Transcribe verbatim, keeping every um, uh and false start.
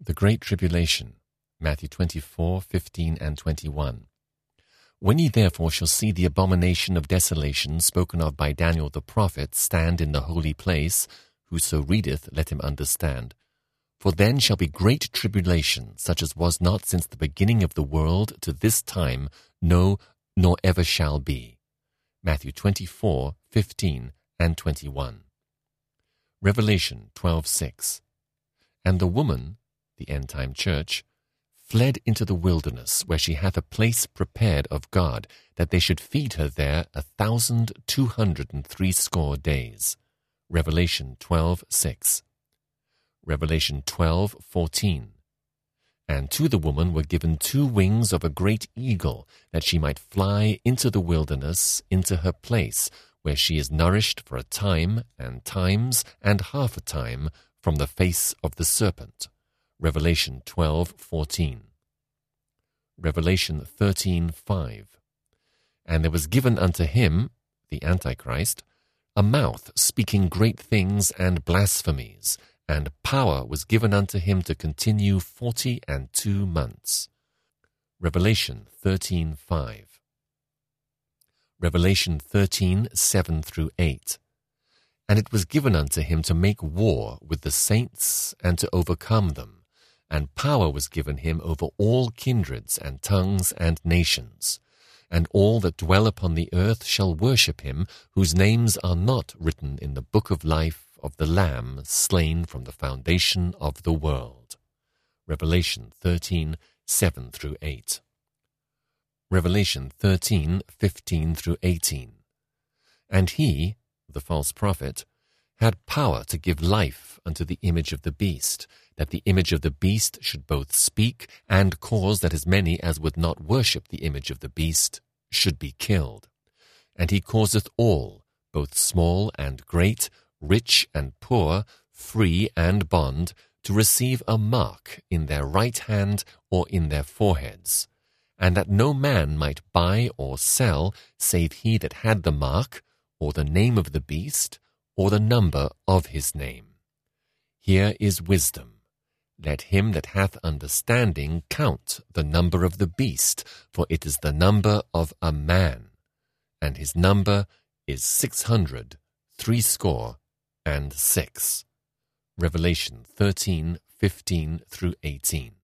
The Great Tribulation, Matthew twenty-four, fifteen and twenty-one. When ye therefore shall see the abomination of desolation spoken of by Daniel the prophet stand in the holy place, whoso readeth, let him understand. For then shall be great tribulation, such as was not since the beginning of the world to this time, no, nor ever shall be. Matthew twenty-four, fifteen and twenty-one. Revelation twelve, six. And the woman, the end-time church, fled into the wilderness, where she hath a place prepared of God, that they should feed her there a thousand two hundred and threescore days. Revelation twelve, six. Revelation twelve, fourteen. And to the woman were given two wings of a great eagle, that she might fly into the wilderness, into her place, where she is nourished for a time, and times, and half a time, from the face of the serpent. Revelation twelve, fourteen. Revelation thirteen, five. And there was given unto him, the Antichrist, a mouth speaking great things and blasphemies, and power was given unto him to continue forty and two months. Revelation thirteen, five. Revelation thirteen, seven through eight. And it was given unto him to make war with the saints and to overcome them. And power was given him over all kindreds and tongues and nations. And all that dwell upon the earth shall worship him, whose names are not written in the book of life of the Lamb slain from the foundation of the world. Revelation thirteen, seven through eight. Revelation thirteen, fifteen through eighteen. And he, the false prophet, had power to give life unto the image of the beast, that the image of the beast should both speak and cause that as many as would not worship the image of the beast should be killed. And he causeth all, both small and great, rich and poor, free and bond, to receive a mark in their right hand or in their foreheads, and that no man might buy or sell save he that had the mark, or the name of the beast, or the number of his name. Here is wisdom. Let him that hath understanding count the number of the beast, for it is the number of a man, and his number is six hundred, threescore, and six. Revelation thirteen, fifteen through eighteen.